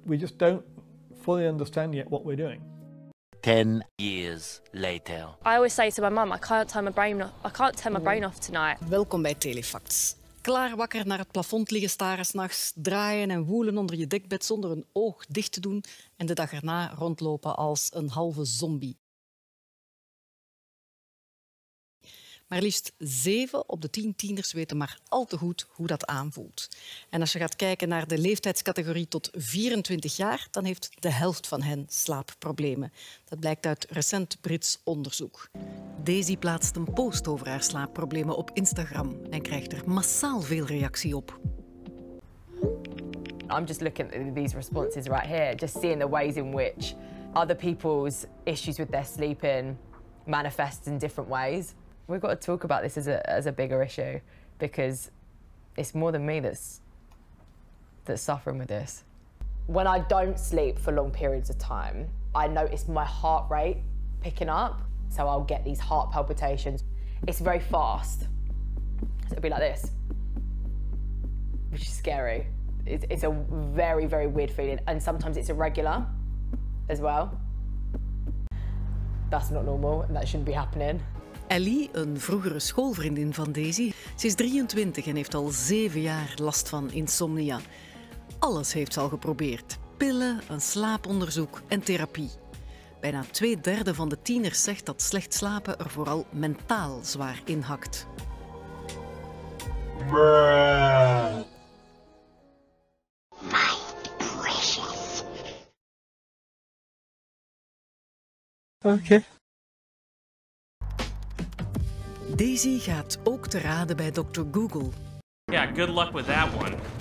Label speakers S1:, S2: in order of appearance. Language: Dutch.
S1: We just don't fully understand yet what we're doing.
S2: 10 years later.
S3: I always say to my mum, I can't turn my brain off tonight.
S4: Welkom bij Telefacts. Klaar wakker naar het plafond liggen staren 's nachts, draaien en woelen onder je dekbed zonder een oog dicht te doen en de dag erna rondlopen als een halve zombie. Maar liefst 7 op de 10 tieners weten maar al te goed hoe dat aanvoelt. En als je gaat kijken naar de leeftijdscategorie tot 24 jaar, dan heeft de helft van hen slaapproblemen. Dat blijkt uit recent Brits onderzoek. Daisy plaatst een post over haar slaapproblemen op Instagram en krijgt er massaal veel reactie op.
S5: I'm just looking at these responses right here, just seeing the ways in which other people's issues with their sleeping manifest in different ways. We've got to talk about this as a bigger issue because it's more than me that's suffering with this. When I don't sleep for long periods of time, I notice my heart rate picking up. So I'll get these heart palpitations. It's very fast. So it'll be like this, which is scary. It's a very, very weird feeling. And sometimes it's irregular as well. That's not normal and that shouldn't be happening.
S4: Ellie, een vroegere schoolvriendin van Daisy, ze is 23 en heeft al 7 jaar last van insomnia. Alles heeft ze al geprobeerd. Pillen, een slaaponderzoek en therapie. Bijna 2/3 van de tieners zegt dat slecht slapen er vooral mentaal zwaar inhakt.
S2: My precious.
S1: Okay.
S4: Daisy gaat ook te raden bij Dr. Google.
S6: Yeah, good luck with that one.